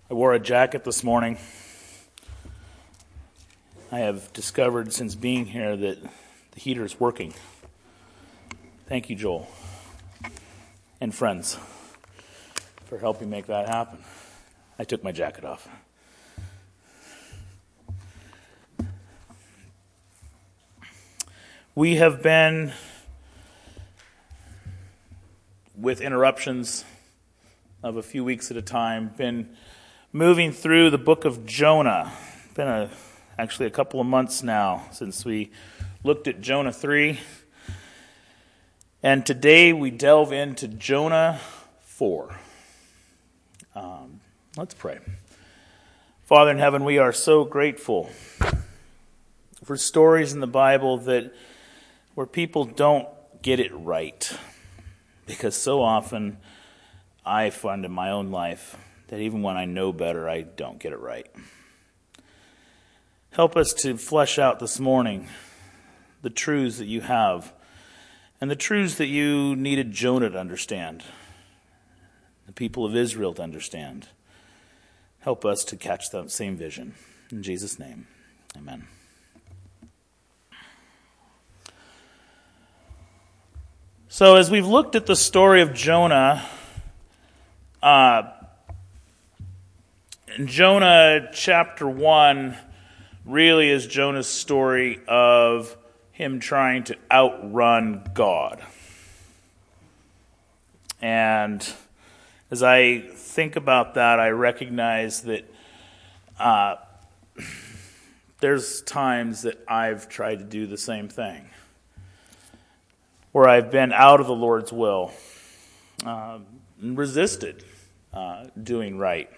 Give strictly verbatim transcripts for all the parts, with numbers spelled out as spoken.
I wore a jacket this morning. I have discovered since being here that the heater is working. Thank you, Joel, and friends, for helping make that happen. I took my jacket off. We have been, with interruptions of a few weeks at a time, been moving through the book of Jonah. It's been a, actually a couple of months now since we looked at Jonah three. And today we delve into Jonah four. Um, let's pray. Father in heaven, we are so grateful for stories in the Bible that where people don't get it right. Because so often I find in my own life that even when I know better, I don't get it right. Help us to flesh out this morning the truths that you have and the truths that you needed Jonah to understand, the people of Israel to understand. Help us to catch that same vision. In Jesus' name, amen. So as we've looked at the story of Jonah, uh, Jonah chapter one really is Jonah's story of him trying to outrun God. And as I think about that, I recognize that uh, there's times that I've tried to do the same thing, where I've been out of the Lord's will, uh, and resisted uh, doing right.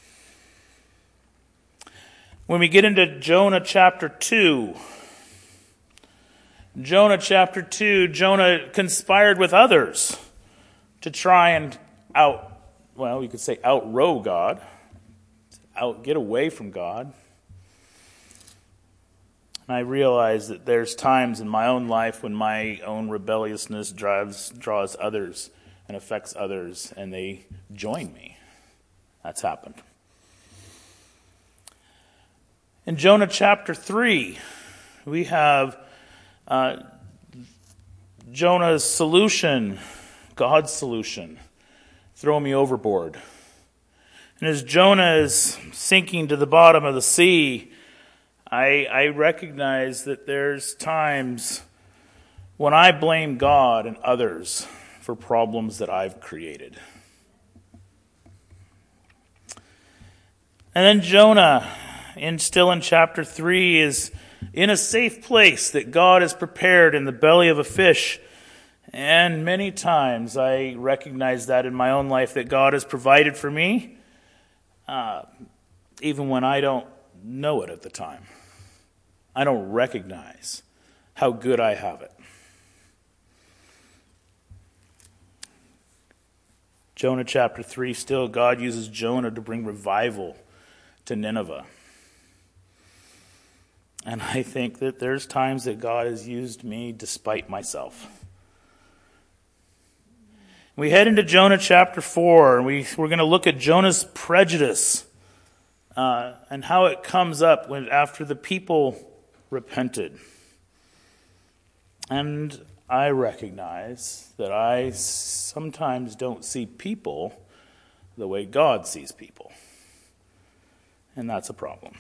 When we get into Jonah chapter two, Jonah chapter two, Jonah conspired with others to try and out, well, you could say outrow God, out get away from God. And I realize that there's times in my own life when my own rebelliousness drives, draws others and affects others, and they join me. That's happened. In Jonah chapter three, we have uh, Jonah's solution, God's solution, throw me overboard. And as Jonah is sinking to the bottom of the sea, I, I recognize that there's times when I blame God and others for problems that I've created. And then Jonah, in still in chapter three, is in a safe place that God has prepared in the belly of a fish. And many times I recognize that in my own life, that God has provided for me, uh, even when I don't know it at the time. I don't recognize how good I have it. Jonah chapter three, still God uses Jonah to bring revival to Nineveh. And I think that there's times that God has used me despite myself. We head into Jonah chapter four, and we, we're going to look at Jonah's prejudice uh, and how it comes up when after the people repented. And I recognize that I sometimes don't see people the way God sees people. And that's a problem.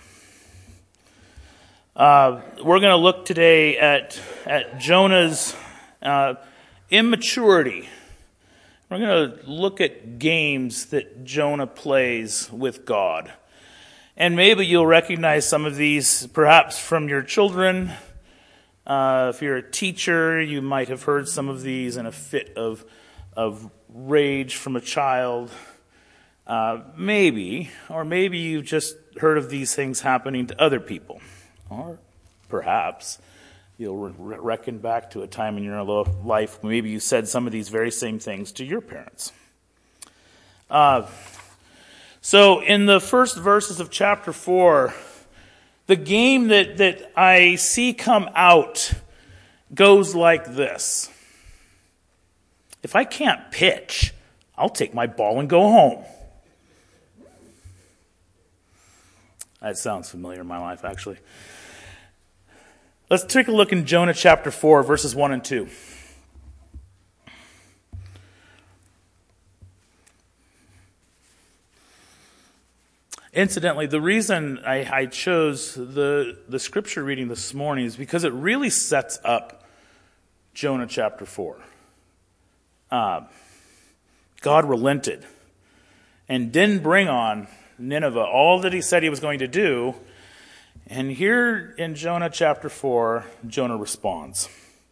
Uh, we're going to look today at, at Jonah's uh, immaturity. We're going to look at games that Jonah plays with God. And maybe you'll recognize some of these perhaps from your children. Uh, if you're a teacher, you might have heard some of these in a fit of, of rage from a child. Uh, maybe, or maybe you've just heard of these things happening to other people. Or perhaps you'll re- reckon back to a time in your life when maybe you said some of these very same things to your parents. Uh, so in the first verses of chapter four, the game that, that I see come out goes like this. If I can't pitch, I'll take my ball and go home. That sounds familiar in my life, actually. Let's take a look in Jonah chapter four, verses one and two. Incidentally, the reason I, I chose the, the scripture reading this morning is because it really sets up Jonah chapter four. Uh, God relented and didn't bring on Nineveh all that he said he was going to do. And here in Jonah chapter four, Jonah responds.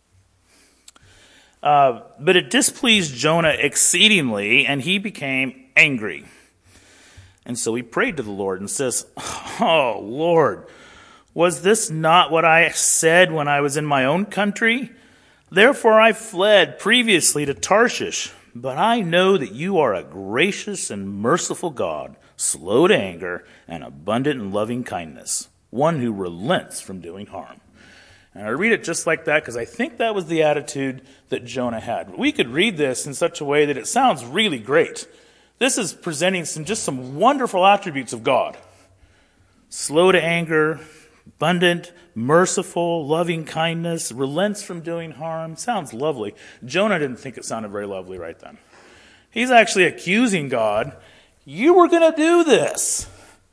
Uh, but it displeased Jonah exceedingly, and he became angry. And so he prayed to the Lord and says, "Oh, Lord, was this not what I said when I was in my own country? Therefore I fled previously to Tarshish. But I know that you are a gracious and merciful God, slow to anger and abundant in loving kindness, one who relents from doing harm." And I read it just like that because I think that was the attitude that Jonah had. We could read this in such a way that it sounds really great. This is presenting some just some wonderful attributes of God. Slow to anger, abundant, merciful, loving kindness, relents from doing harm. Sounds lovely. Jonah didn't think it sounded very lovely right then. He's actually accusing God. You were going to do this.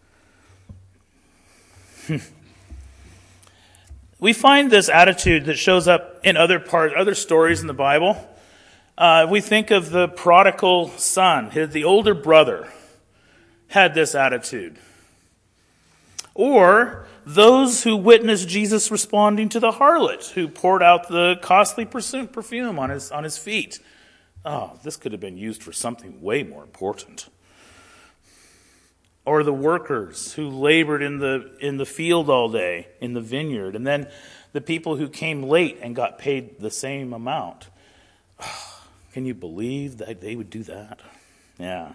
We find this attitude that shows up in other parts, other stories in the Bible. Uh, we think of the prodigal son. His, the older brother had this attitude. Or those who witnessed Jesus responding to the harlot who poured out the costly perfume on his, on his feet. Oh, this could have been used for something way more important. Or the workers who labored in the in the field all day, in the vineyard, and then the people who came late and got paid the same amount. Oh, can you believe that they would do that? Yeah.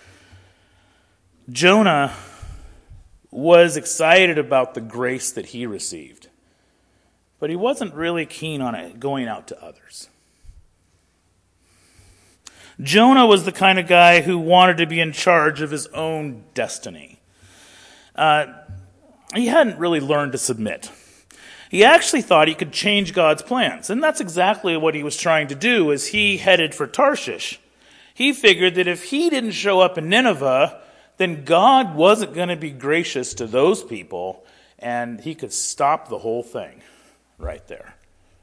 Jonah was excited about the grace that he received, but he wasn't really keen on it going out to others. Jonah was the kind of guy who wanted to be in charge of his own destiny. Uh, he hadn't really learned to submit. He actually thought he could change God's plans, and that's exactly what he was trying to do as he headed for Tarshish. He figured that if he didn't show up in Nineveh, then God wasn't going to be gracious to those people, and he could stop the whole thing right there.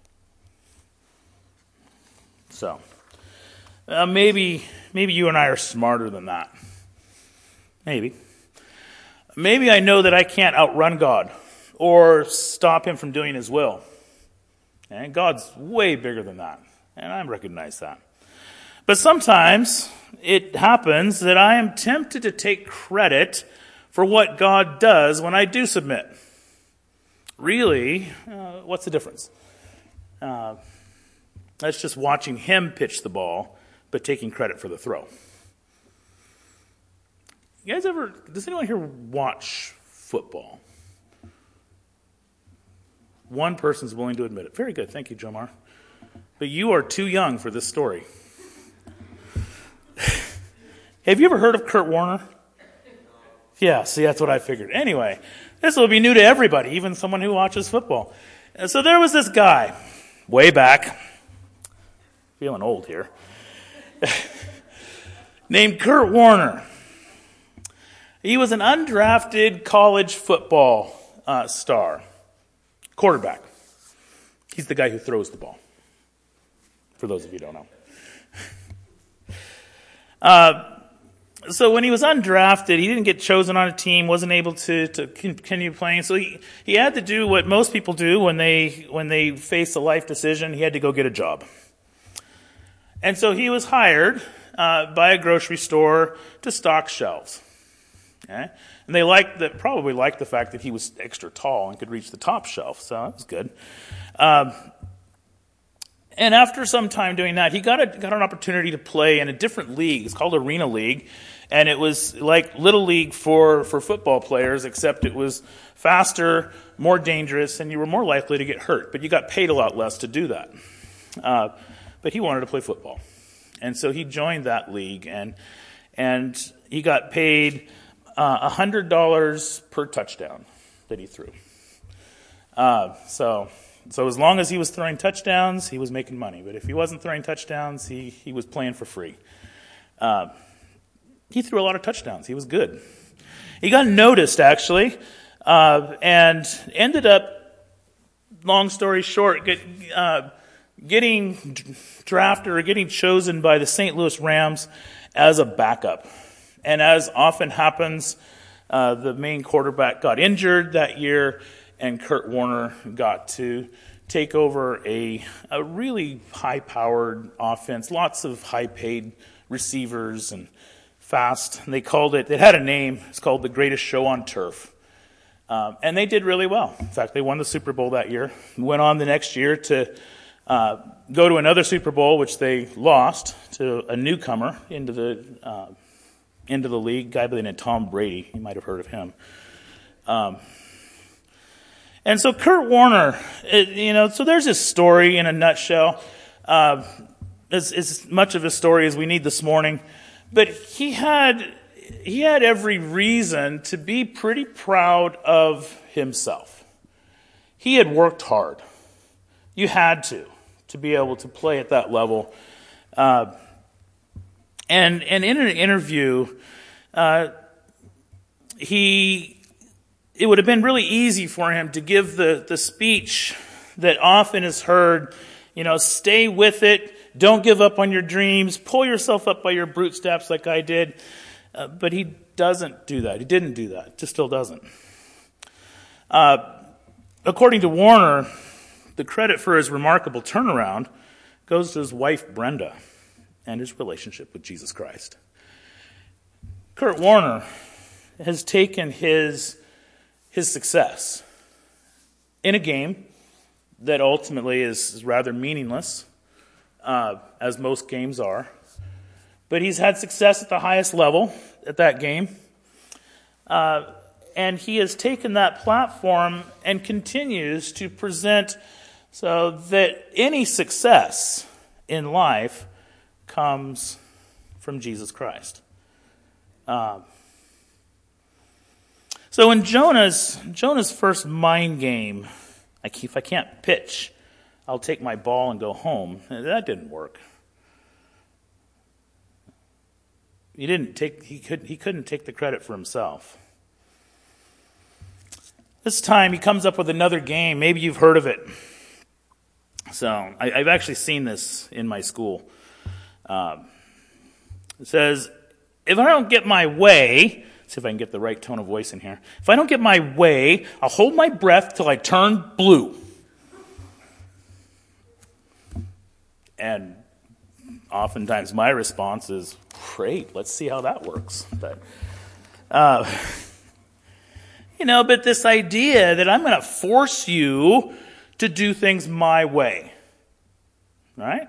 So, uh, maybe, maybe you and I are smarter than that. Maybe. Maybe I know that I can't outrun God or stop him from doing his will. And God's way bigger than that, and I recognize that. But sometimes it happens that I am tempted to take credit for what God does when I do submit. Really, uh, what's the difference? Uh, that's just watching him pitch the ball, but taking credit for the throw. You guys ever, does anyone here watch football? One person's willing to admit it. Very good. Thank you, Jomar. But you are too young for this story. Have you ever heard of Kurt Warner? Yeah, see, that's what I figured. Anyway, this will be new to everybody, even someone who watches football. And so there was this guy, way back, feeling old here, named Kurt Warner. He was an undrafted college football uh, star, quarterback. He's the guy who throws the ball, for those of you who don't know. Uh, so when he was undrafted, he didn't get chosen on a team, wasn't able to, to continue playing. So he, he had to do what most people do when they when they face a life decision. He had to go get a job. And so he was hired uh, by a grocery store to stock shelves. Okay? And they liked that, probably liked the fact that he was extra tall and could reach the top shelf. So that was good. Um, And after some time doing that, he got a, got an opportunity to play in a different league. It's called Arena League. And it was like Little League for, for football players, except it was faster, more dangerous, and you were more likely to get hurt. But you got paid a lot less to do that. Uh, but he wanted to play football. And so he joined that league. And, and he got paid uh, one hundred dollars per touchdown that he threw. Uh, so so as long as he was throwing touchdowns, he was making money. But if he wasn't throwing touchdowns, he, he was playing for free. Uh, he threw a lot of touchdowns. He was good. He got noticed, actually, uh, and ended up, long story short, get, uh, getting drafted or getting chosen by the Saint Louis Rams as a backup. And as often happens, uh, the main quarterback got injured that year, and Kurt Warner got to take over a, a really high-powered offense, lots of high-paid receivers and fast. And they called it, it had a name, it's called the Greatest Show on Turf. Um, and they did really well. In fact, they won the Super Bowl that year. Went on the next year to uh, go to another Super Bowl, which they lost to a newcomer into the uh, into the league, a guy by the name of Tom Brady. You might have heard of him. Um, and so Kurt Warner, it, you know, so there's his story in a nutshell. Uh, as, as much of a story as we need this morning. But he had he had every reason to be pretty proud of himself. He had worked hard. You had to, to be able to play at that level. Uh, and, and in an interview, uh, he it would have been really easy for him to give the, the speech that often is heard, you know, stay with it, don't give up on your dreams, pull yourself up by your bootstraps like I did. Uh, but he doesn't do that. He didn't do that. Just still doesn't. Uh, according to Warner, the credit for his remarkable turnaround goes to his wife, Brenda, and his relationship with Jesus Christ. Kurt Warner has taken his, his success in a game that ultimately is, is rather meaningless, uh, as most games are. But he's had success at the highest level at that game. Uh, and he has taken that platform and continues to present so that any success in life comes from Jesus Christ. Uh, so in Jonah's Jonah's first mind game, like if I can't pitch, I'll take my ball and go home. That didn't work. He didn't take. He could. He couldn't take the credit for himself. This time, he comes up with another game. Maybe you've heard of it. So I, I've actually seen this in my school. Um, it says, "If I don't get my way, see if I can get the right tone of voice in here. If I don't get my way, I'll hold my breath till I turn blue." And oftentimes my response is, great, let's see how that works. But, uh, you know, but this idea that I'm going to force you to do things my way. Right?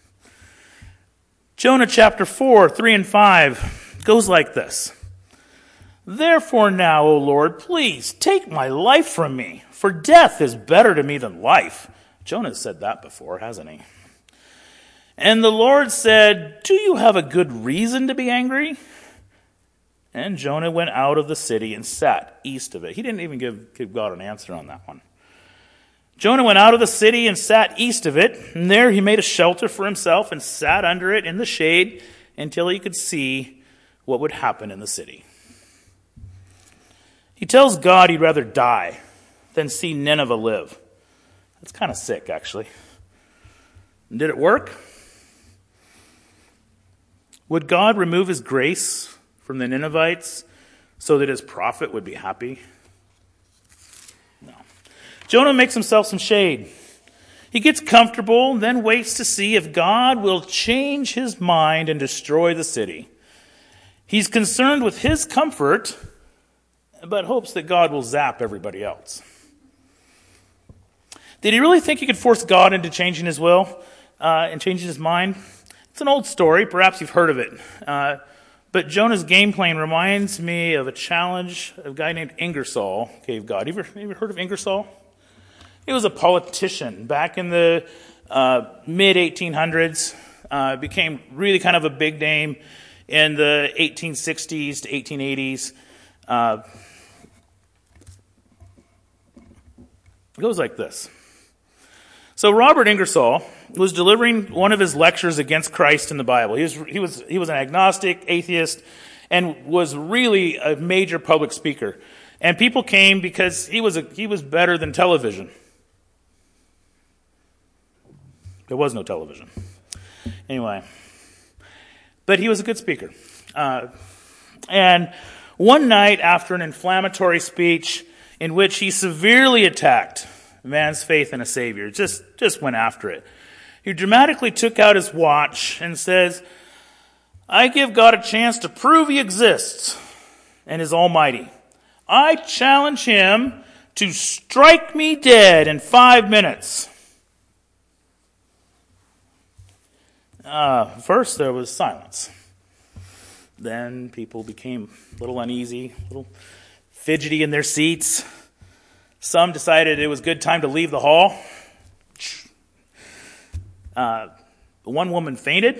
Jonah chapter four, three and five goes like this. "Therefore now, O Lord, please take my life from me, for death is better to me than life." Jonah's said that before, hasn't he? "And the Lord said, do you have a good reason to be angry?" And Jonah went out of the city and sat east of it. He didn't even give, give God an answer on that one. Jonah went out of the city and sat east of it, and there he made a shelter for himself and sat under it in the shade until he could see what would happen in the city. He tells God he'd rather die than see Nineveh live. That's kind of sick, actually. And did it work? Would God remove his grace from the Ninevites so that his prophet would be happy? No. Jonah makes himself some shade. He gets comfortable, then waits to see if God will change his mind and destroy the city. He's concerned with his comfort, but hopes that God will zap everybody else. Did he really think he could force God into changing his will uh, and changing his mind? It's an old story. Perhaps you've heard of it. Uh, but Jonah's game plan reminds me of a challenge of a guy named Ingersoll gave God. You ever, you ever heard of Ingersoll? He was a politician back in the uh, mid eighteen hundreds. Uh, became really kind of a big name in the eighteen sixties to eighteen eighties. Uh, it goes like this. So Robert Ingersoll was delivering one of his lectures against Christ in the Bible. He was he was he was an agnostic, atheist, and was really a major public speaker. And people came because he was a, he was better than television. There was no television. Anyway, but he was a good speaker. Uh, and one night after an inflammatory speech in which he severely attacked man's faith in a Savior, just, just went after it, he dramatically took out his watch and says, "I give God a chance to prove he exists and is almighty. I challenge him to strike me dead in five minutes. Uh, first, there was silence. Then people became a little uneasy, a little fidgety in their seats. Some decided it was a good time to leave the hall. Uh, one woman fainted.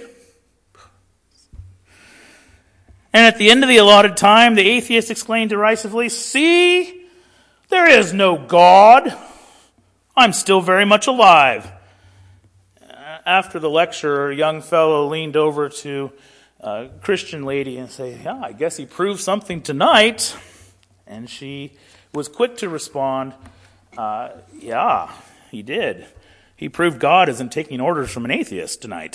And at the end of the allotted time, the atheist exclaimed derisively, "See, there is no God. I'm still very much alive." After the lecture, a young fellow leaned over to a Christian lady and said, "Yeah, I guess he proved something tonight." And she was quick to respond, uh, "Yeah, he did. He proved God isn't taking orders from an atheist tonight."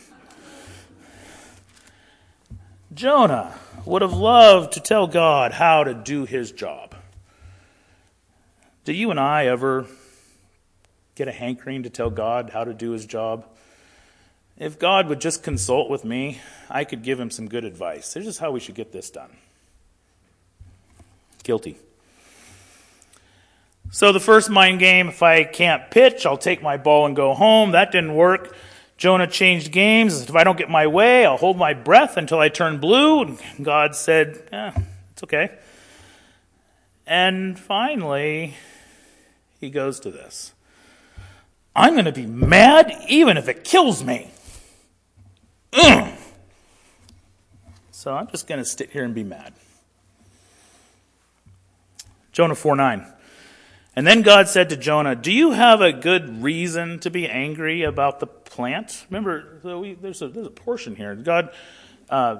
Jonah would have loved to tell God how to do his job. Do you and I ever get a hankering to tell God how to do his job? If God would just consult with me, I could give him some good advice. This is how we should get this done. Guilty. So the first mind game, if I can't pitch, I'll take my ball and go home. That didn't work. Jonah changed games. If I don't get my way, I'll hold my breath until I turn blue. And God said, "Yeah, it's okay." And finally, he goes to this. "I'm going to be mad even if it kills me." Ugh. So I'm just going to sit here and be mad. Jonah four nine. And then God said to Jonah, "Do you have a good reason to be angry about the plant?" Remember, so we, there's, a, there's a portion here. God, uh,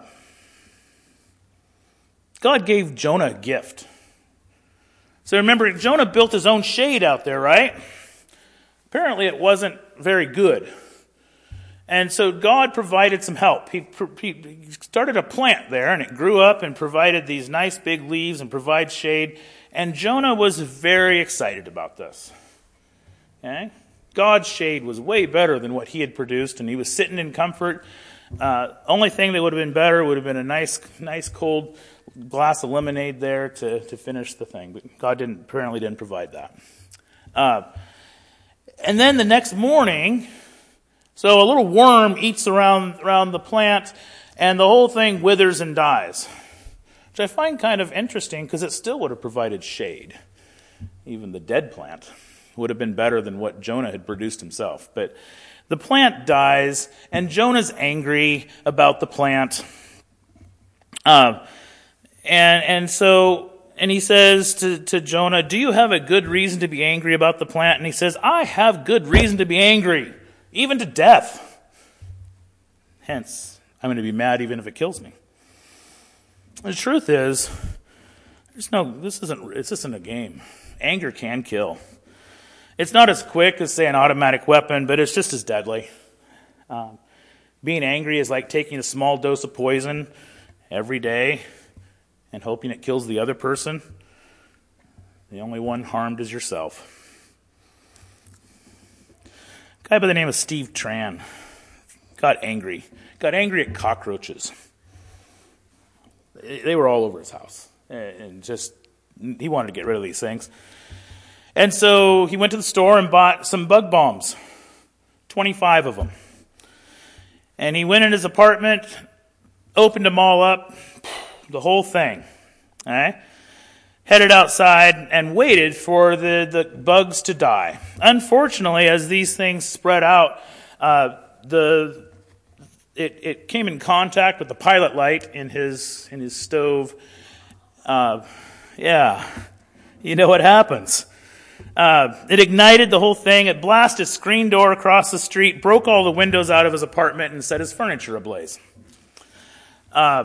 God gave Jonah a gift. So remember, Jonah built his own shade out there, right? Apparently it wasn't very good. And so God provided some help. He, he started a plant there, and it grew up and provided these nice big leaves and provides shade. And Jonah was very excited about this. Okay? God's shade was way better than what he had produced, and he was sitting in comfort. Uh, only thing that would have been better would have been a nice, nice cold glass of lemonade there to, to finish the thing. But God didn't apparently didn't provide that. Uh, and then the next morning, so a little worm eats around around the plant, and the whole thing withers and dies, which I find kind of interesting because it still would have provided shade. Even the dead plant would have been better than what Jonah had produced himself. But the plant dies, and Jonah's angry about the plant. Uh, and and so, and he says to, to Jonah, "Do you have a good reason to be angry about the plant?" And he says, "I have good reason to be angry, even to death. Hence, I'm going to be mad even if it kills me." The truth is, there's no. This isn't. This isn't a game. Anger can kill. It's not as quick as, say, an automatic weapon, but it's just as deadly. Um, being angry is like taking a small dose of poison every day and hoping it kills the other person. The only one harmed is yourself. A guy by the name of Steve Tran got angry. Got angry at cockroaches. They were all over his house. And just, he wanted to get rid of these things. And so he went to the store and bought some bug bombs. twenty-five of them. And he went in his apartment, opened them all up, the whole thing. All right? Headed outside and waited for the, the bugs to die. Unfortunately, as these things spread out, uh, the it, it came in contact with the pilot light in his in his stove, Uh, yeah, you know what happens. Uh, it ignited the whole thing. It blasted his screen door across the street, broke all the windows out of his apartment, and set his furniture ablaze. Uh,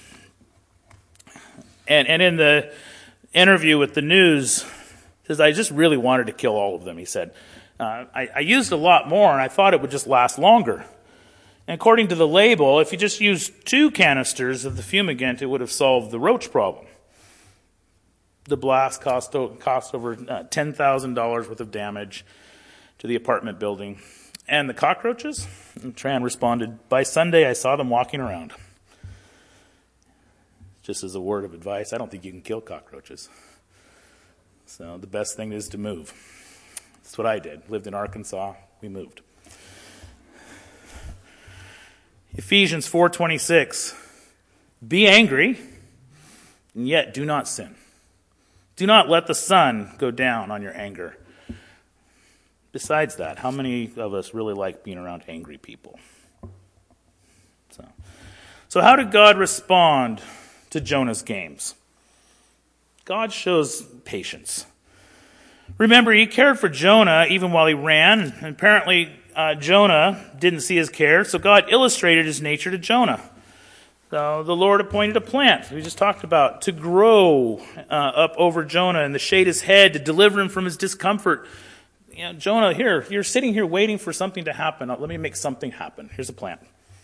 and, and in the interview with the news, he says, I just really wanted to kill all of them, he said. Uh, I, I used a lot more, and I thought it would just last longer. And according to the label, if you just used two canisters of the fumigant, it would have solved the roach problem. The blast cost, cost over uh, ten thousand dollars worth of damage to the apartment building. And the cockroaches? And Tran responded, by Sunday I saw them walking around. Just as a word of advice, I don't think you can kill cockroaches. So the best thing is to move. That's what I did. Lived in Arkansas. We moved. Ephesians four twenty-six. Be angry, and yet do not sin. Do not let the sun go down on your anger. Besides that, how many of us really like being around angry people? So, so how did God respond to Jonah's games? God shows patience. Remember, he cared for Jonah even while he ran. And apparently, uh, Jonah didn't see his care, so God illustrated his nature to Jonah. So the Lord appointed a plant, we just talked about, to grow uh, up over Jonah and to shade his head, to deliver him from his discomfort. You know, Jonah, here, you're sitting here waiting for something to happen. Let me make something happen. Here's a plant.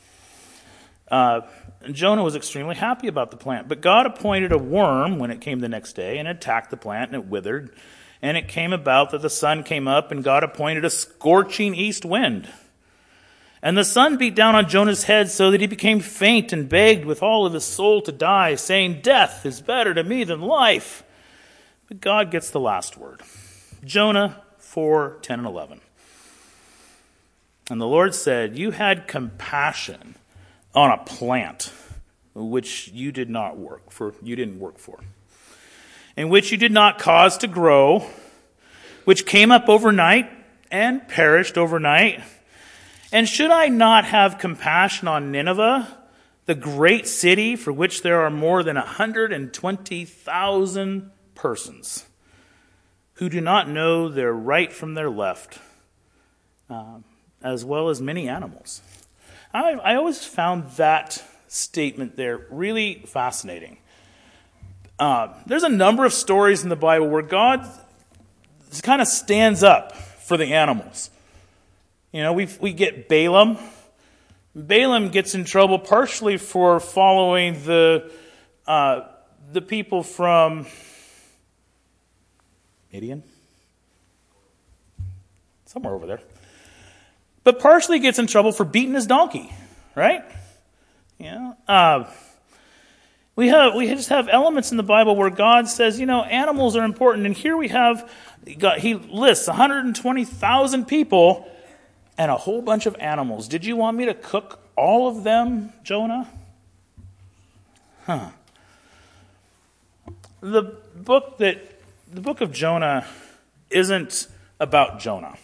Uh, and Jonah was extremely happy about the plant. But God appointed a worm when it came the next day and attacked the plant, and it withered. And it came about that the sun came up, and God appointed a scorching east wind. And the sun beat down on Jonah's head so that he became faint and begged with all of his soul to die, saying, death is better to me than life. But God gets the last word. Jonah four, ten, and eleven. And the Lord said, you had compassion on a plant which you did not work for, you didn't work for, and which you did not cause to grow, which came up overnight and perished overnight. And should I not have compassion on Nineveh, the great city for which there are more than one hundred twenty thousand persons who do not know their right from their left, uh, as well as many animals? I, I always found that statement there really fascinating. Uh, there's a number of stories in the Bible where God kind of stands up for the animals. You know, we we get Balaam. Balaam gets in trouble partially for following the uh, the people from Midian, somewhere over there, but partially gets in trouble for beating his donkey, right? You know, uh, we have we just have elements in the Bible where God says, you know, animals are important, and here we have God, he lists one hundred twenty thousand people. And a whole bunch of animals. Did you want me to cook all of them, Jonah? Huh. The book that the book of Jonah isn't about Jonah,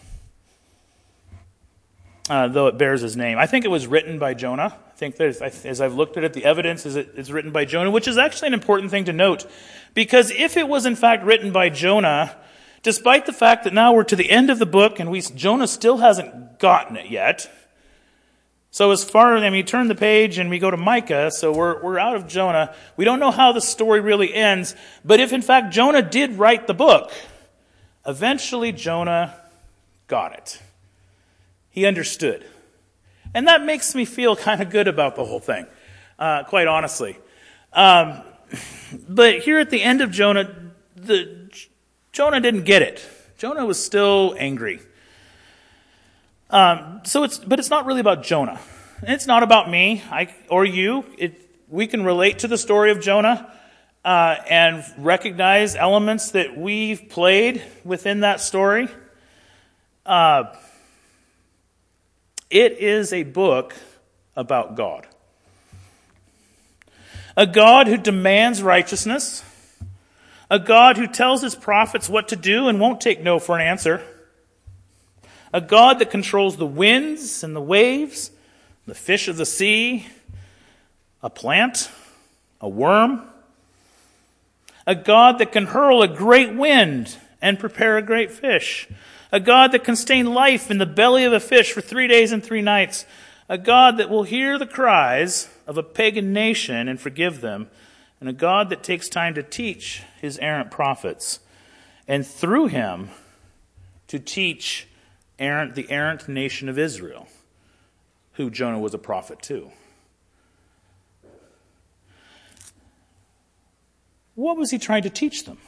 uh, though it bears his name. I think it was written by Jonah. I think there's, as I've looked at it, the evidence is it, it's written by Jonah, which is actually an important thing to note, because if it was in fact written by Jonah, despite the fact that now we're to the end of the book and we Jonah still hasn't gotten it yet. So as far as, I mean, turn the page and we go to Micah, so we're we're out of Jonah. We don't know how the story really ends, but if in fact Jonah did write the book, eventually Jonah got it. He understood. And that makes me feel kind of good about the whole thing, uh, quite honestly. Um, but here at the end of Jonah, the Jonah didn't get it. Jonah was still angry. Um, so it's, but it's not really about Jonah. It's not about me I, or you. It, we can relate to the story of Jonah uh, and recognize elements that we've played within that story. Uh, it is a book about God. A God who demands righteousness. A God who tells his prophets what to do and won't take no for an answer. A God that controls the winds and the waves, the fish of the sea, a plant, a worm. a God that can hurl a great wind and prepare a great fish, a God that can sustain life in the belly of a fish for three days and three nights, a God that will hear the cries of a pagan nation and forgive them, and a God that takes time to teach his errant prophets, and through him to teach errant, the errant nation of Israel, who Jonah was a prophet to. What was he trying to teach them?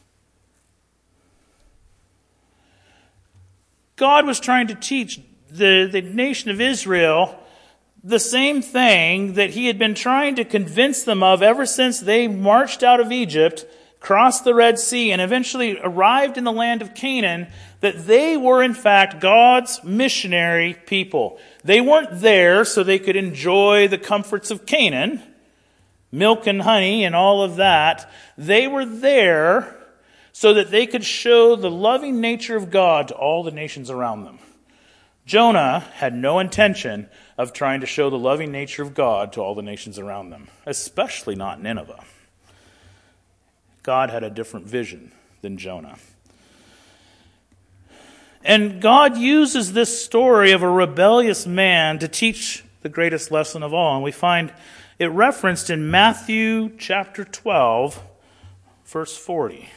God was trying to teach the, the nation of Israel the same thing that he had been trying to convince them of ever since they marched out of Egypt, crossed the Red Sea, and eventually arrived in the land of Canaan, that they were in fact God's missionary people. They weren't there so they could enjoy the comforts of Canaan, milk and honey and all of that. They were there so that they could show the loving nature of God to all the nations around them. Jonah had no intention of trying to show the loving nature of God to all the nations around them, especially not Nineveh. God had a different vision than Jonah. And God uses this story of a rebellious man to teach the greatest lesson of all. And we find it referenced in Matthew chapter twelve, verse forty.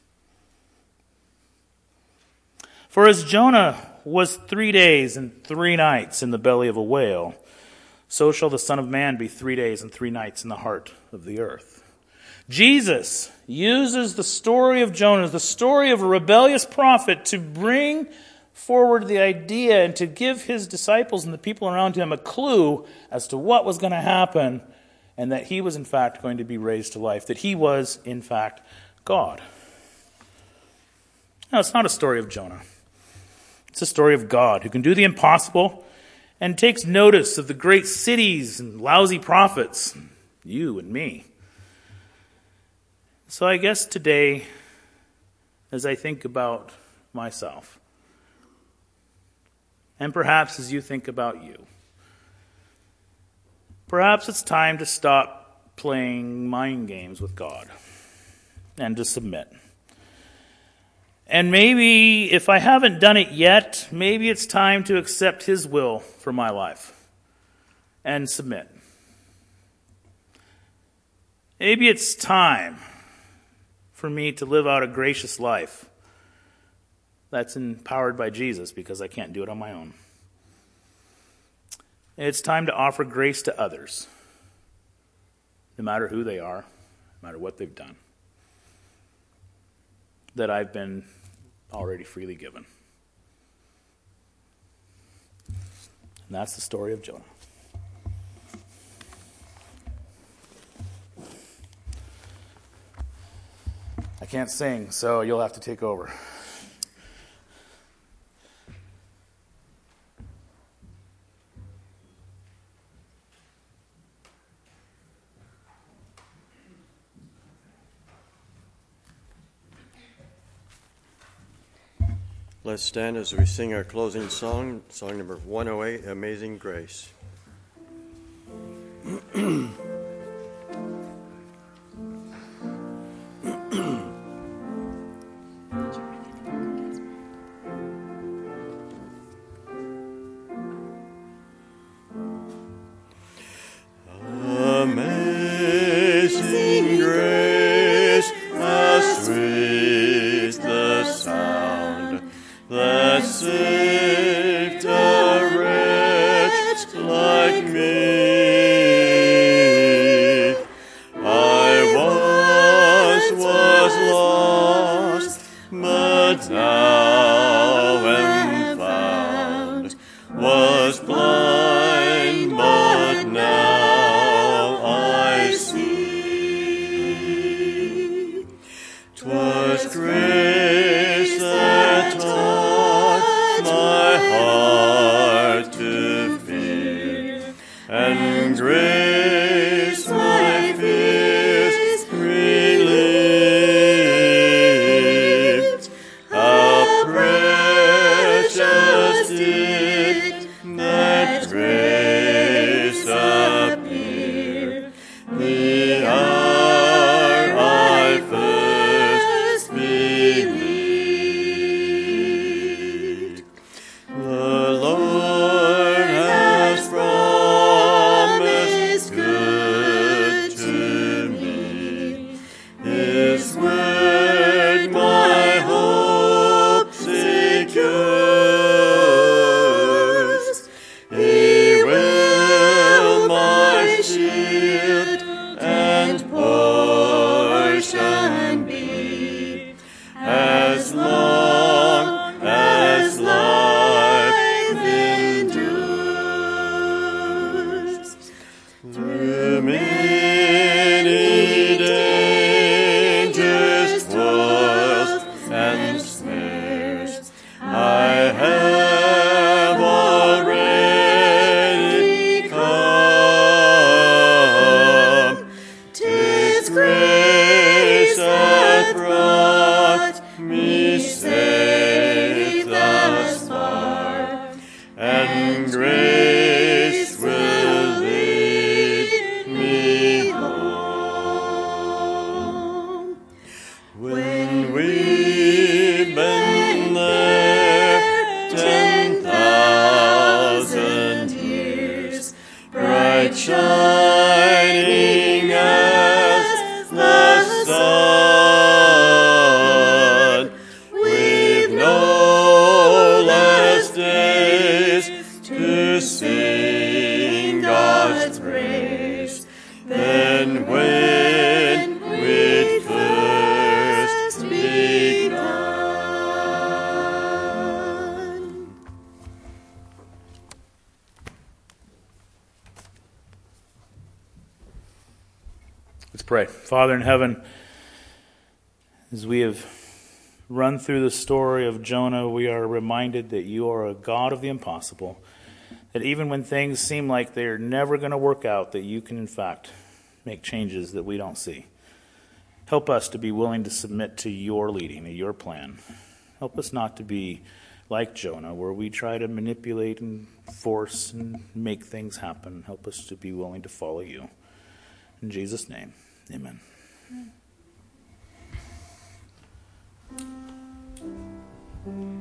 For as Jonah was three days and three nights in the belly of a whale, so shall the Son of Man be three days and three nights in the heart of the earth. Jesus uses the story of Jonah, the story of a rebellious prophet, to bring forward the idea and to give his disciples and the people around him a clue as to what was going to happen, and that he was in fact going to be raised to life, that he was in fact God. Now, it's not a story of Jonah. It's a story of God who can do the impossible and takes notice of the great cities and lousy prophets, you and me. So I guess today, as I think about myself, and perhaps as you think about you, perhaps it's time to stop playing mind games with God and to submit. And maybe, if I haven't done it yet, maybe it's time to accept his will for my life and submit. Maybe it's time for me to live out a gracious life that's empowered by Jesus, because I can't do it on my own. It's time to offer grace to others, no matter who they are, no matter what they've done, that I've been already freely given. And that's the story of Jonah. I can't sing, so you'll have to take over. Let's stand as we sing our closing song, song number one oh eight, Amazing Grace. Amazing grace, how sweet the sound that saved a wretch Let's pray. Father in heaven, as we have run through the story of Jonah, we are reminded that you are a God of the impossible, that even when things seem like they're never going to work out, that you can in fact make changes that we don't see. Help us to be willing to submit to your leading, to your plan. Help us not to be like Jonah, where we try to manipulate and force and make things happen. Help us to be willing to follow you. In Jesus' name, amen. Mm.